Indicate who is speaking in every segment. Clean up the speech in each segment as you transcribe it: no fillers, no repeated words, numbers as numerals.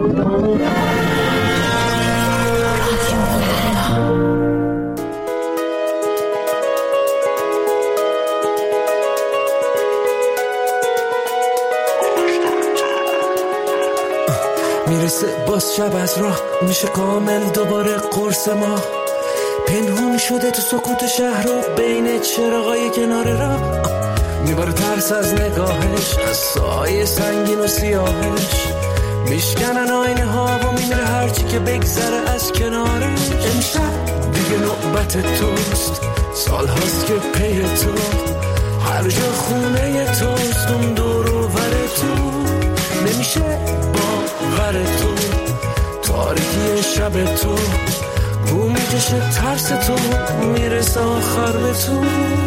Speaker 1: میرسه باز شب از راه میشه کامل دوباره قرص ما پنهون شده تو سکوت شهر و بین چراغای کنار راه میباره ترس از نگاهش از سایه سنگین و سیاهش میشکنن آینه ها و میمیره هرچی که بگذره از کنارش امشب دیگه نوبت توست سال هاست که پی تو هر جا خونه توست اون دور و ور تو نمیشه باور تو تاریکی شب تو بو میکشه ترس تو میرسه آخر به تو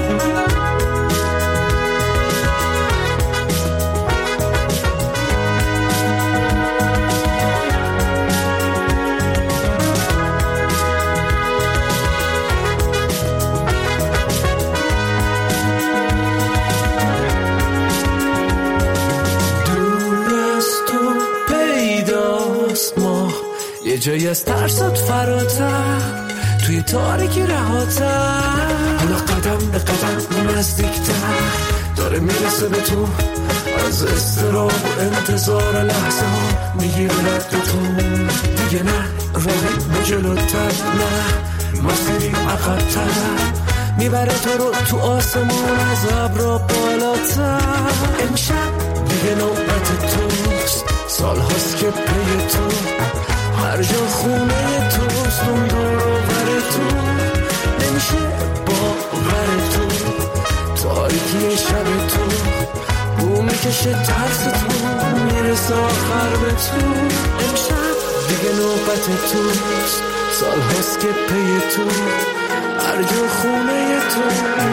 Speaker 1: یه جایی از ترسات فراتر توی تاریکی رهاتر حالا قدم به قدم نزدیکتر داره میرسه به تو از استراب و انتظار لحظه ها میگیره رد تو دیگه نه راهی به جلوتر نه مسیری عقب‌تر میبره تو رو تو آسمون از ابرا بالاتر امشب دیگه نوبت توست سال هاست که پی تو هر جا خونه توست اون دور و بر تو نمیشه باور تو تاریکی شب تو بو میکشه ترس تو میرسه آخر به تو امشب دیگه نوبت توست سال هاست که پی تو هر جا خونه تو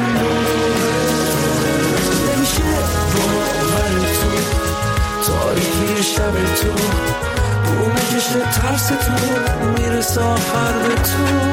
Speaker 1: نمیشه باور تو تاریکی شب تو بو میکشه ترس تو میرسه آخر به تو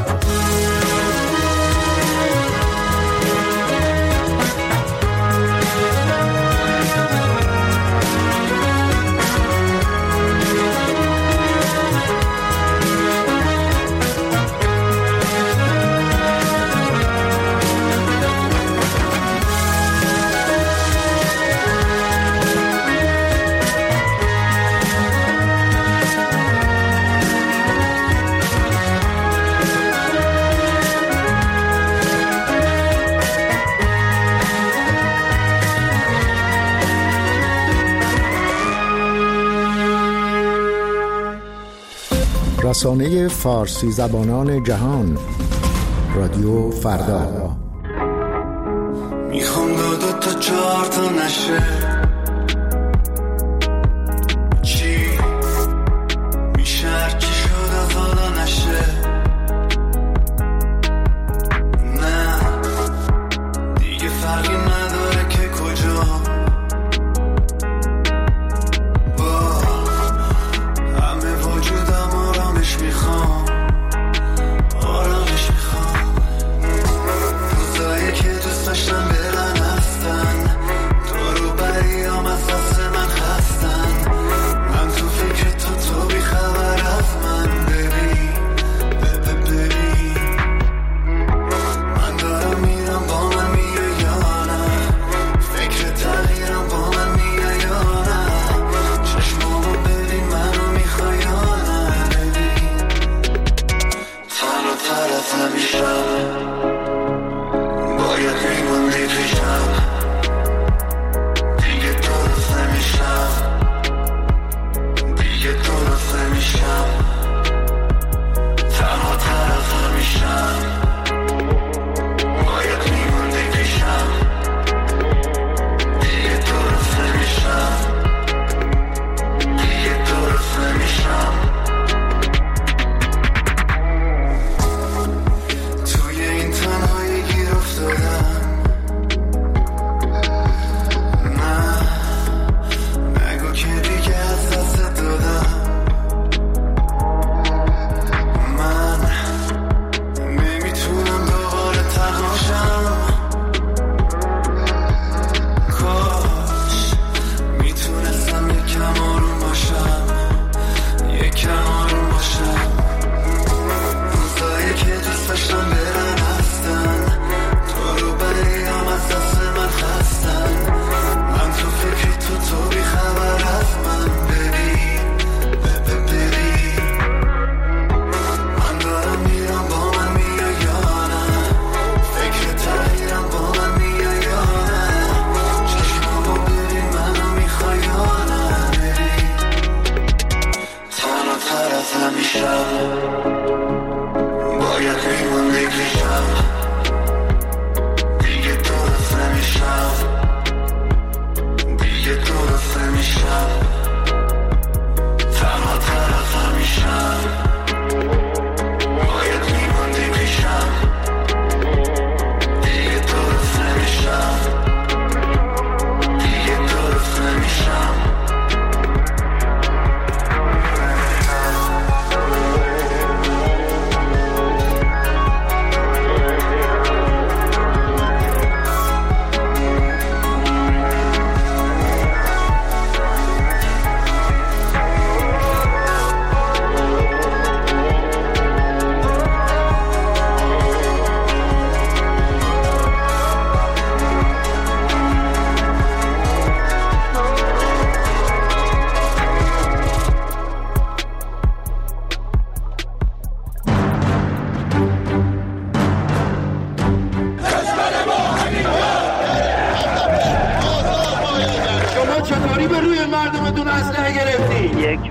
Speaker 2: رسانه فارسی زبانان جهان رادیو فردا
Speaker 3: میخوام دو تا چهار تا نشه چی میشه هرچی شده حالا نشه نه دیگه فرقی نداره که کجا با همه وجودم آرامش میخوام روزایی که دوست داشتم برن رفتن تو رو بری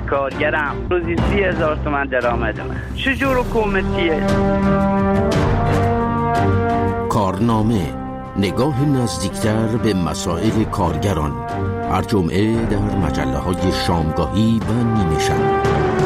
Speaker 4: کارگرم، روزی 30,000 تومان درآمدمه. چجور حکومتیه؟
Speaker 5: کارنامه، نگاه نزدیکتر به مسائل کارگران، هر جمعه در مجله‌های شامگاهی و نیمه شب.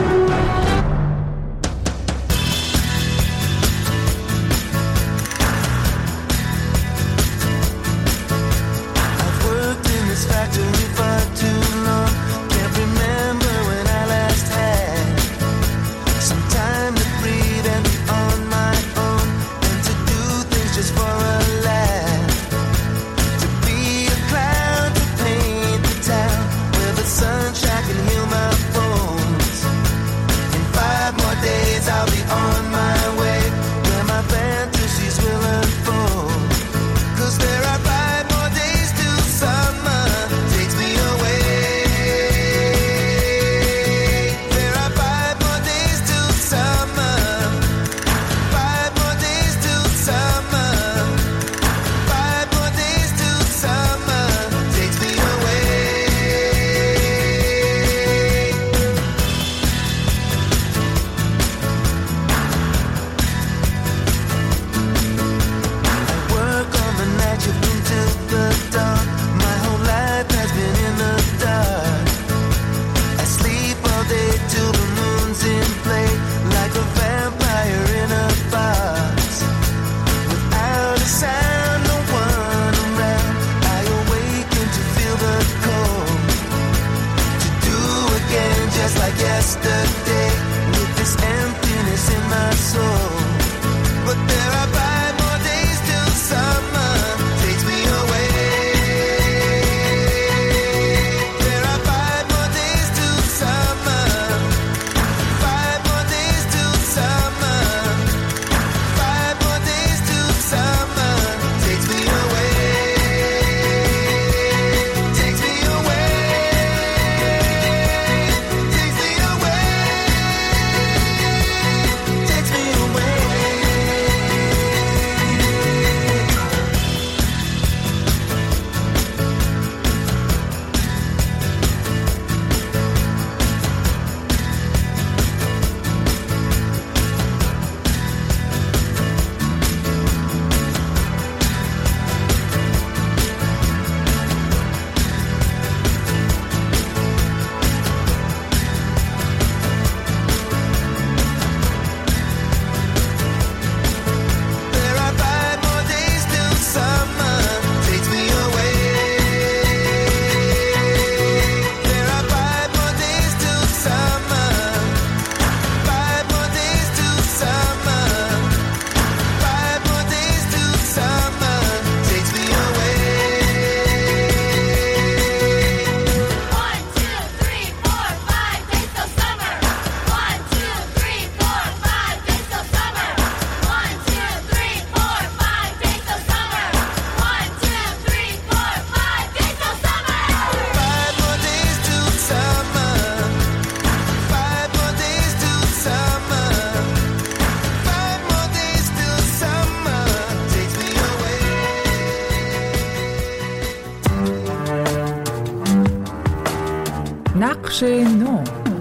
Speaker 6: نقش نو.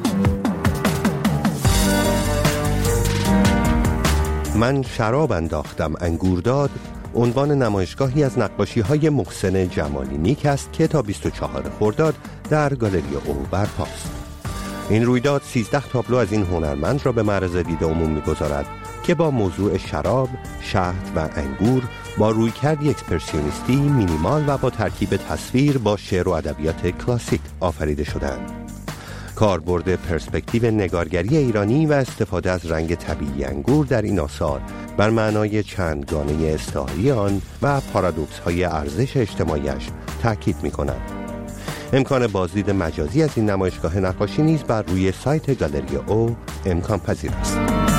Speaker 7: من شراب انداختم انگور داد عنوان نمایشگاهی از نقاشی‌های محسن جمالی نیک است که تا 24 خرداد در گالری او برپاست. این رویداد 13 تابلو از این هنرمند را به معرض دید عموم می‌گذارد که با موضوع شراب، شهد و انگور با رویکردی اکسپرسیونیستی مینیمال و با ترکیب تصویر با شعر و ادبیات کلاسیک آفریده شدند. کاربرد پرسپکتیو نگارگری ایرانی و استفاده از رنگ طبیعی انگور در این آثار بر معنای چندگانه استعاری آن و پارادوکس‌های ارزش اجتماعیش تأکید می‌کند. امکان بازدید مجازی از این نمایشگاه نقاشی نیز بر روی سایت گالری او امکان پذیر است.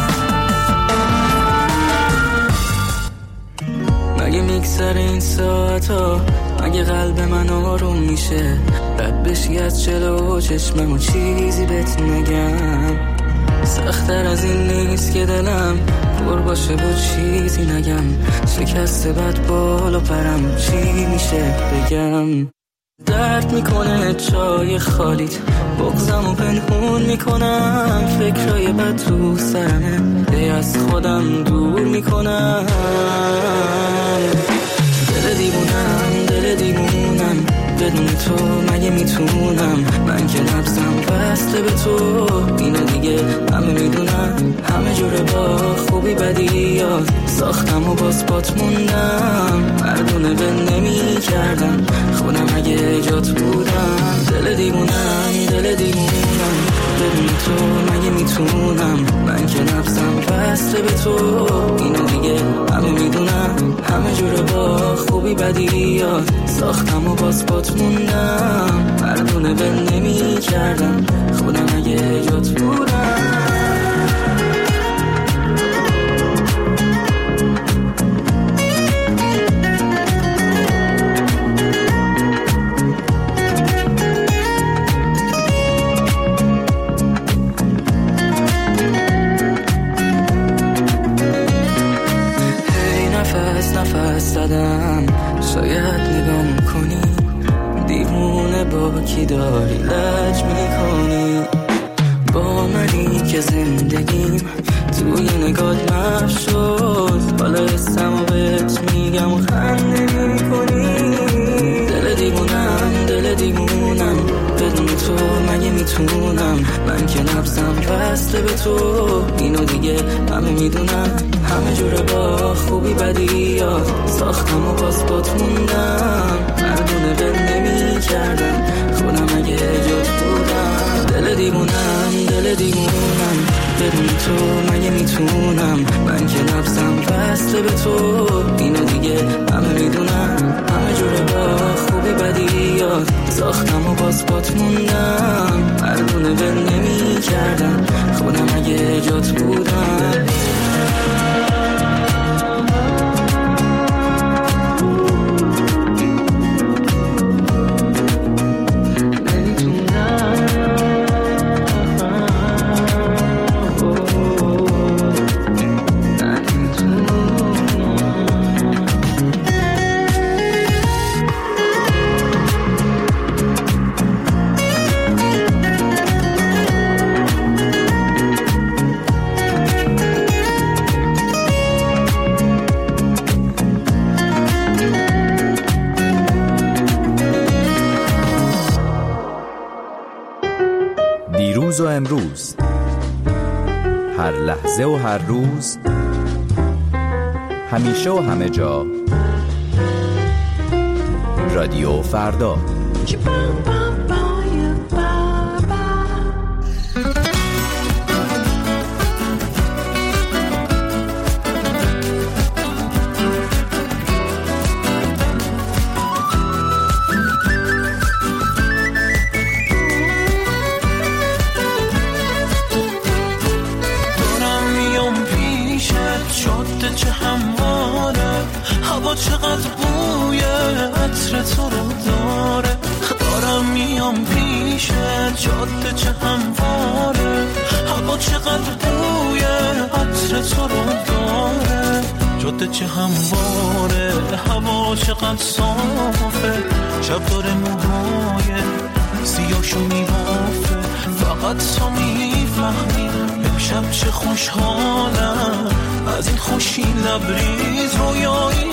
Speaker 1: مگه میگذره این ساعتا، مگه قلب من آروم میشه، رد بشی از جلو چشمم و چیزی بهت نگم، سخت‌تر از این نیست که دلم پر باشه و چیزی نگم، شکسته بد بالا پرم چی میشه بگم.
Speaker 6: درد میکنه چای خالیت، بغضم و پنهون میکنم، فکرای بد تو سرمه، دی از خودم دور میکنم. دل دیوونم بدون تو مگه میتونم، من که نفسم بسته به تو، اینو دیگه همه میدونم. همه جوره با خوبی بدی یاد ساختم و باز پات موندم، مردونه به نمی کردم خودم اگه جات بودم. دل دیوونم بدون تو مگه میتونم، من که نفسم بسته به تو، اینو دیگه همه میدونم. همه جوره با خوبی بدی یاد ساختم و باز پات موندم، مردونه به نمی کردم خودم اگه جات بودم. شاید نگام کنی دیوونه با کی داری لج میکنی، با منی که زندگیم توی نگات محو شد، حالا اسمو بهت میگم و خنده میکنی. دل دیوونم بدون تو مگه میتونم، من که نفسم بسته به تو، اینو دیگه همه میدونم. همه جوره با خوبی بدی یاد ساختم و باز پات موندم، مردونه به نمی کردم خودم اگه جات بودم. دل دیوونم بدون تو مگه میتونم، من که نفسم بسته به تو، اینو دیگه همه میدونم. همه جوره با خوبی بدی یاد ساختم و باز پات موندم، مردونه به نمی کردم خودم اگه جات بودم.
Speaker 8: دیروز و امروز، هر لحظه و هر روز، همیشه و همه جا، رادیو فردا.
Speaker 3: چقدر بوی عطر تو رو داره، دارم میام پیشت، جاده چه همواره، هوا چقدر بوی عطر تو رو داره، جاده چه همواره، هوا چقدر صافه، شب داره موهای سیاهشو میبافه، فقط تو میفهمی امشب چه خوشحالم، از این خوشی لبریز رویایی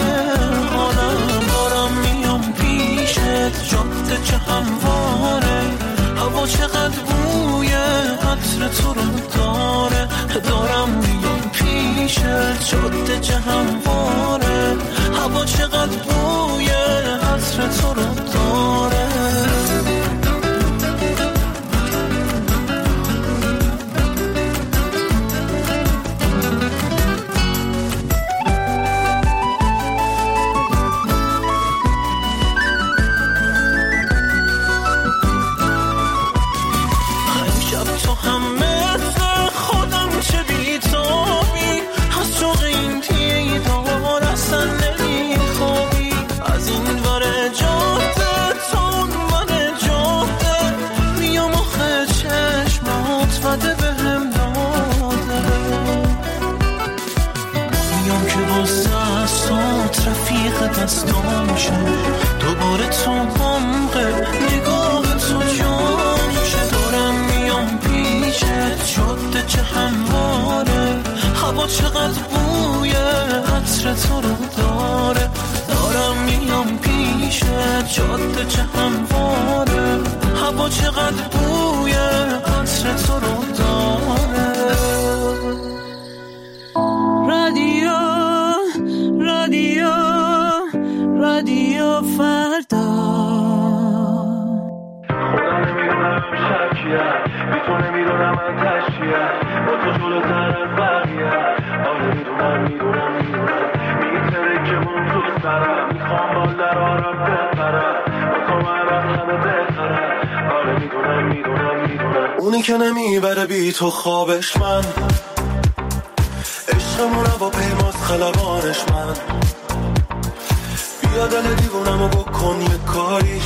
Speaker 3: حالم، دارم میام پیشت، جاده چه همواره، هوا چقدر بوی عطر تو رو داره، دارم میام پیشت، جاده چه همواره، هوا چقدر بوی عطر تو رو داره. رفیق دستام شه دوباره تو عمق هوا چقدر بوی عطر تو رو داره، دارم میام پیشت جاده چه همواره، هوا چقدر بوی عطر تو رو داره. رادیو رادیو رادیو فردا.
Speaker 9: خدا نمیدونم شب چیه، بی تو نمیدونم من تشیه، با تو جلوتر از بقیه. آره میدونم میتره که مون تو سرم، میخوام بال در آرم بپرم، با تو من از همه بهترم. آره میدونم اونی که نمیبره بی تو خوابش من، عشقمون با پیماز خلبانش من. بیا دل دیوونمو بکن یه کاریش،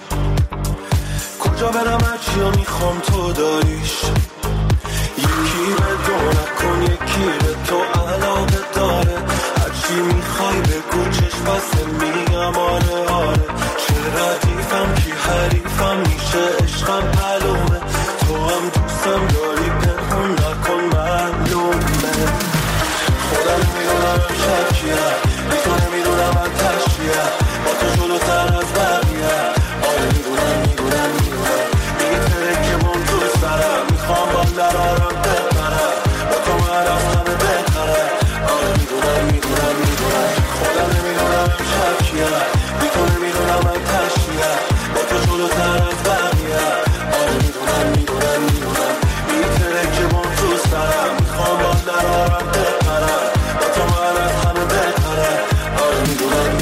Speaker 9: کجا برم هرچی ها میخوام تو داریش. یکی به دو نکن یکی به تو علاقه داره، هرچی میخوای بگو چشم بسته میگم آره. چه ردیفم کی حریفم میشه عشقم معلومه، تو هم دوستم داری پنهون نکن معلومه. خودم نمیدونم شب چیه، بی تو نمیدونم من تشیه، با تو جلوتر از بقیه. آره میدونم میتره که من تو سرم، میخوام بال در آرم بپرم، با تو من از همه بهتره. آره میدونم خودم نمیدونم شب چیه، بی تو نمیدونم من تشیه، با تو جلوتر از بقیه. آره میدونم میتره که من تو سرم، میخوام بال در آرم بپرم، با تو من از همه بهتره. آره میدونم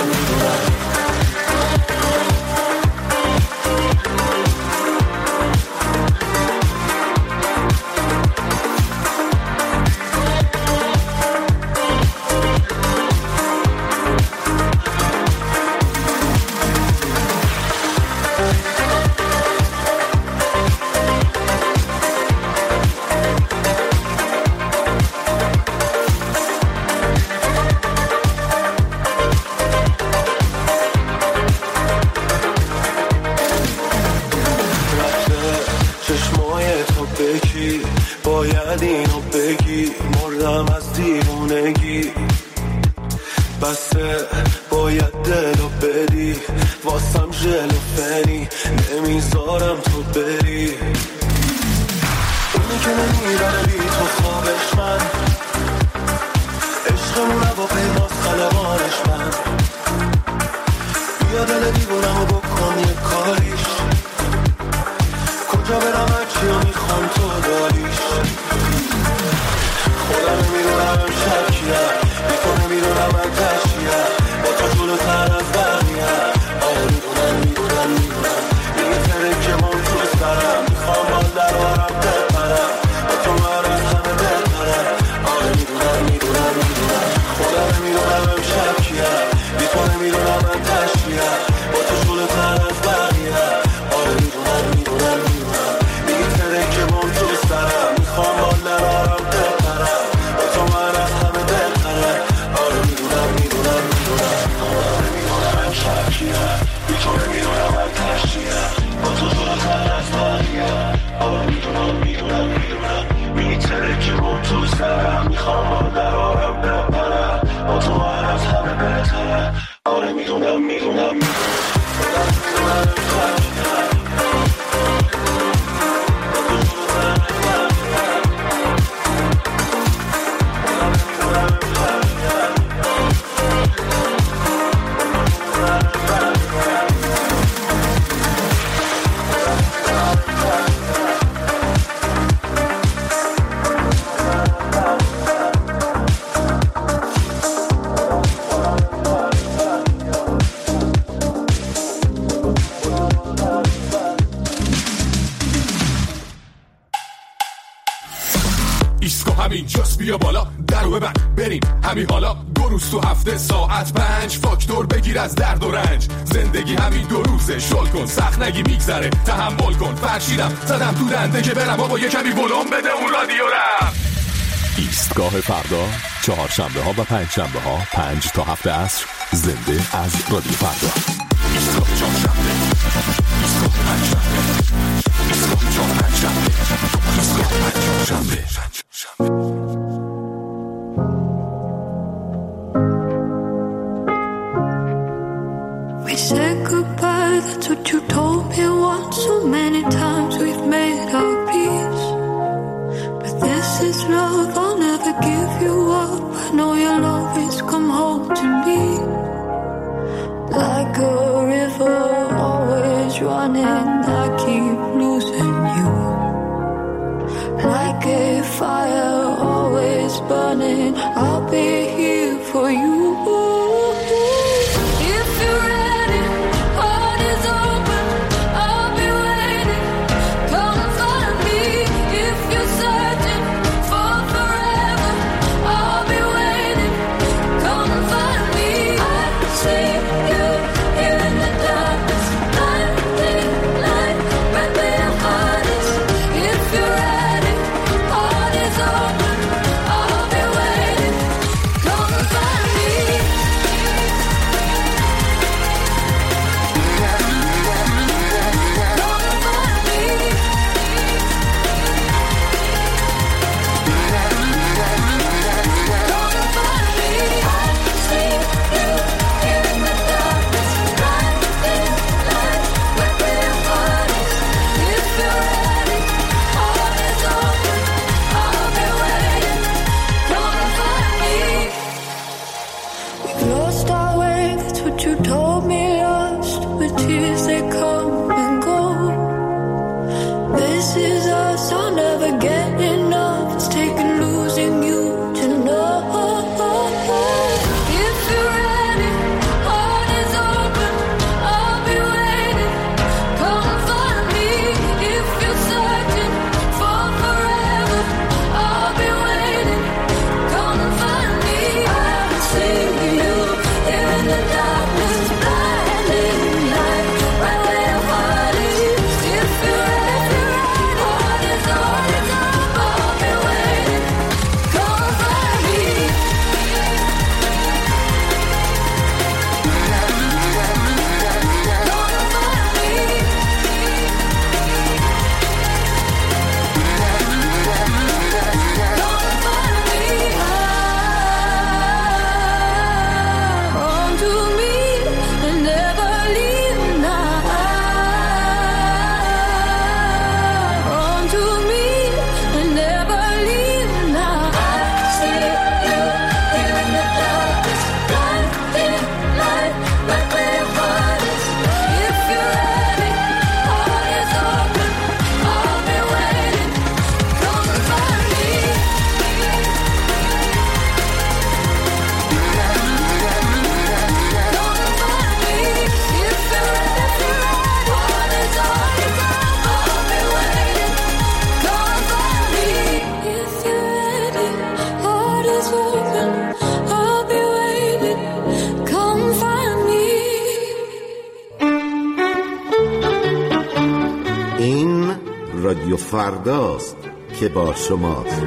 Speaker 9: باید اینو بگی، مردم از دیوونگی، بسه باید دلو بدی، واسم ژل و فنی، نمیذارم تو بری. اونی که نمیبره بی تو خوابش من، عشقمونه با پیماز خلبانش من. بیا دل دیوونمو بکن یه کاریش، کجا برم هرچی ها میخوام تو داریش. خودم نمیدونم شب چیه، بی تو نمیدونم من تشیه، با تو جلوتر از بقیه. آره میدونم میتره که من تو سرم، میخوام بال در آرم بپرم، با تو من از همه بهتره. آره میدونم خودم نمیدونم شب چیه، بی تو نمیدونم من تشیه، با تو جلوتر از بقیه. آره میدونم میتره که من تو سرم، میخوام بال در آرم بپرم، با تو من از همه بهتره. آره میدونم شب چیه، بی تو نمیدونم من تشیه، با تو جلوتر از بقیه. آره میدونم میتره که من تو سرم، میخوام بال در آرم بپرم، با تو من از همه بهتره. آره میدونم
Speaker 1: اینجاست، بیا بالا درو ببند بریم همین حالا. 2 روز تو هفته ساعت 5 فاکتور بگیر از درد و رنج. زندگی همین 2 روزه، شل کن سخت نگی میگذره، تحمل کن. فرشیدم زدم تو دنده که برم بابا یه کمی ولوم بده اون رادیو رم.
Speaker 10: ایستگاه فردا، چهارشنبه ها و پنجشنبه ها 5 تا 7 عصر، زنده از رادیو فردا.
Speaker 1: ایستگاه چهارشنبه، ایستگاه پنجشنبه، ایستگاه چهارشنبه، ایستگاه پنجشنبه.
Speaker 11: that's what you told me once. So many times we've made our peace, but this is love, I'll never give you up. I know you'll always come home to me. Like a river always running, I keep losing you. Like a fire always burning, I'll be here for you. If you're ready, heart is open, I'll be waiting. Come find me. If you're searching for forever, I'll be waiting. Come find me. I see you here in the darkness, blinding light, right where your heart is. If you're ready, heart is open, I'll be waiting. Come find me. Lost our way, that's what you told me. Lost with tears, they come and go. This is us, I'll never get enough. It's taken losing you to know. If you're ready, heart is open, I'll be waiting. Come find me. If you're searching for forever, I'll be waiting. Come find me. I see you here in the darkness, blinding light, right where your heart is. If you're ready, heart is open, I'll be waiting. Come find me. Come to me and never leave now. Come to me and never leave now. I see you here in the darkness, blinding light, right where your heart is. If you're ready, heart is open, I'll be waiting. Come find me.
Speaker 12: این رادیو فرداست که با شماست.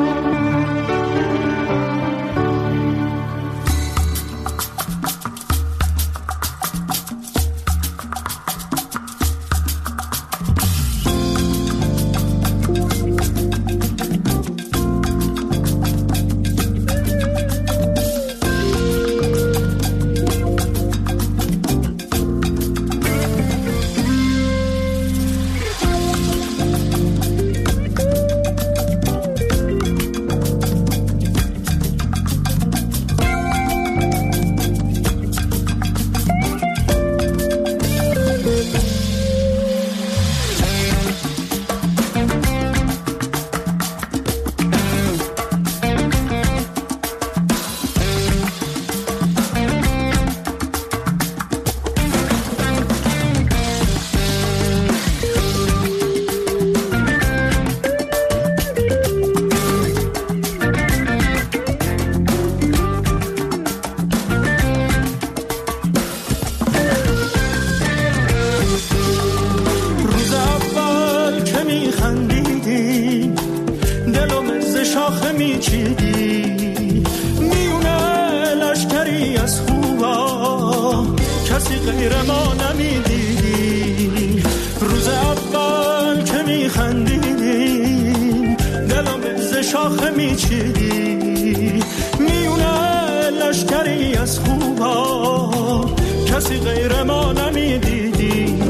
Speaker 3: غیر ما نمیدیدی. روز اول که میخندیدیم دلم ز شاخه میچیدی. میونه لشکری از خوبا کسی غیر ما نمیدیدی.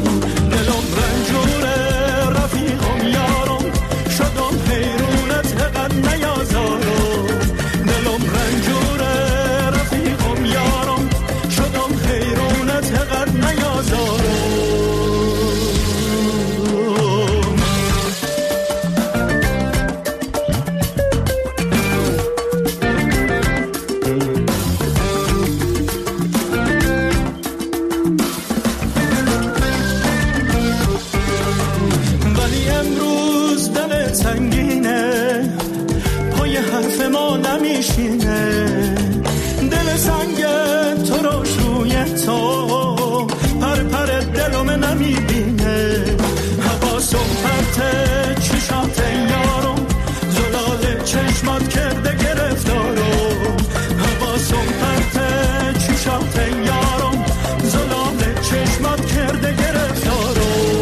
Speaker 3: غمگینه، پای حرف ما نمیشینه، دل سنگ تو روش روی تو پر پر دلم نمیبینه، حواسم پرته چشات یارم، زلال چشمات کرده گرفتارم، حواسم پرته چشات یارم، زلال چشمات کرده گرفتارم.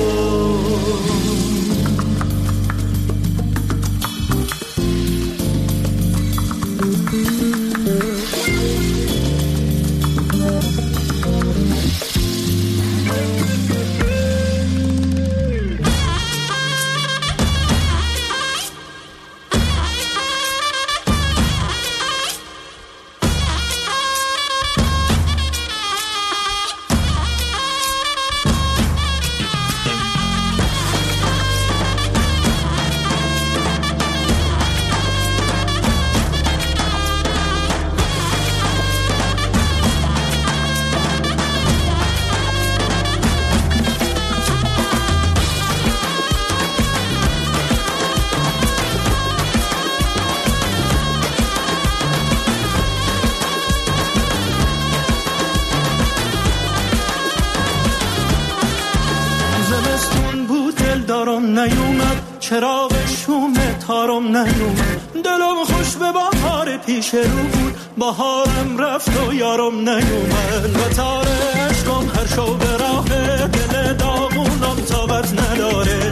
Speaker 3: نیومد چراغ شوم تارم نیومد، دلم خوش به بهار پیش رو بود، بهارم رفت و یارم نیومد، و تار عشقم هر شو به راه دل داغونم تابت نداره،